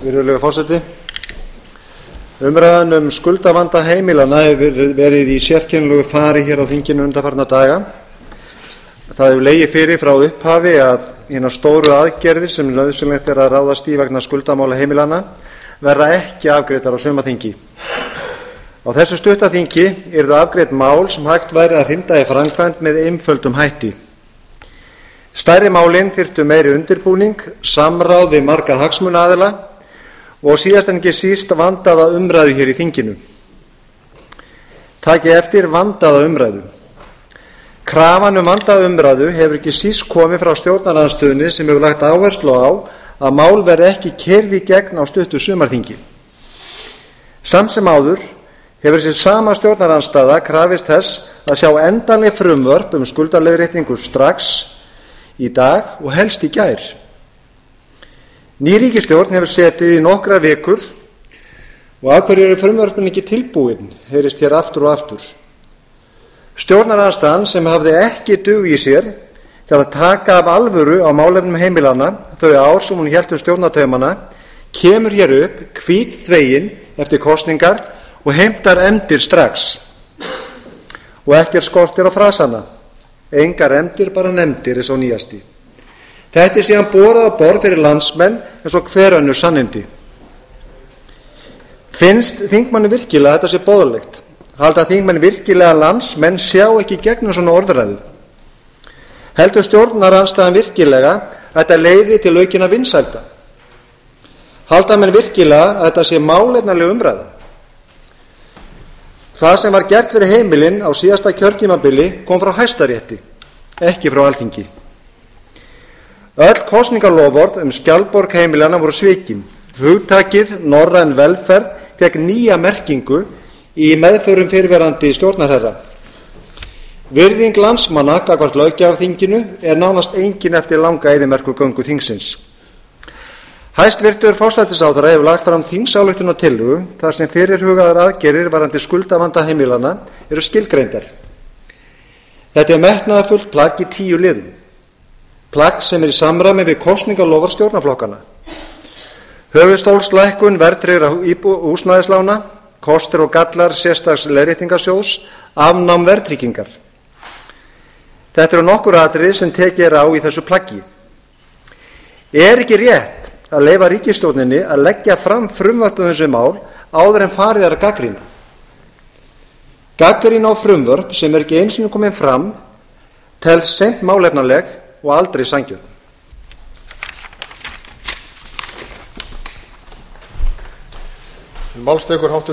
Virðulegur forseti. Umræðan skuldavanda heimilanna hefur verið í sérkennilegu fari hér á þinginu undanfarna daga. Það hefur legið fyrir frá upphafi að hinar stóru aðgerðir sem nauðsynlegt að ráðast í vegna skuldamála heimilanna verða ekki afgreiddar á sumarþingi. Á þessu stutta þingi yrðu afgreidd mál sem hægt væri að hrinda í framkvæmd með einföldum hætti. Stærri málin þyrftu meiri undirbúning, samráð við marga hagsmunaaðila og síðast en ekki síst vandaða umræðu hér í þinginu. Takið eftir vandaða umræðu. Krafan vandaða umræðu hefur ekki síst komið frá stjórnarandstöðunni sem hefur lagt áherslu á að mál verði ekki keyrð í gegn á stuttu sumarþingi. Samt sem áður hefur þessi sama stjórnarandstaða krafist þess að sjá endanleg frumvörp skuldaleiðréttingu strax í dag og helst í gær. Ný ríkisstjórn hefur setið í nokkrar vikur og af hverju eru frumvörpin ekki tilbúin, heyrist hér aftur og aftur. Stjórnarandstaðan sem hafði ekki dug í sér til að taka af alvöru á málefnum heimilanna þau ár sem hún hélt stjórnartaumana, kemur hér upp hvítþvegin eftir kosningar og heimtar efndir strax. Og ekkert skortir á frasana. Engar efndir, bara nefndir, er sá nýjasti. Þetta síðan borað á borð fyrir landsmenn eins og hver önnur sannindi. Finnst þingmanni virkilega þetta sé boðlegt? Halda þingmenn virkilega að landsmenn sjá ekki gegnum svona orðræðu? Heldur stjórnarandstaðan virkilega að þetta leiði til aukinna vinsælda? Halda menn virkilega að þetta sé málefnaleg umræða? Það sem var gert fyrir heimilin á síðasta kjörtímabili kom frá Hæstarétti, ekki frá Alþingi. Öll kosningaloforð skjaldborg heimilanna voru svikin. Hugtakið norræn velferð fékk nýja merkingu í meðförum fyrrverandi stjórnarherra. Virðing landsmanna gagnvart löggjafarþinginu er nánast engin eftir langa eyðimerkurgöngu þingsins. Hæstvirtur forsætisráðherra hefur lagt fram þingsályktunartillögu þar sem fyrirhugaðar aðgerðir varðandi skuldavanda heimilanna eru skilgreindar. Þetta er metnaðarfullt plagg í 10 liðum. Plagg sem er í samræmi við kosningaloforð stjórnarflokkanna. Höfuðstólslækkun verðtryggðra húsnæðislána, kostir og gallar sérstaks leiðréttingarsjóðs, afnám verðtryggingar. Þetta eru nokkur atriði sem tekið er á í þessu plaggi. Er ekki rétt að leyfa ríkisstjórninni að leggja fram frumvörp þessu mál áður en farið er að gagnrýna? Gagnrýni á frumvörp sem er ekki einu sinni komin fram telst seint málefnaleg og aldrei sanngjörn. Málstekur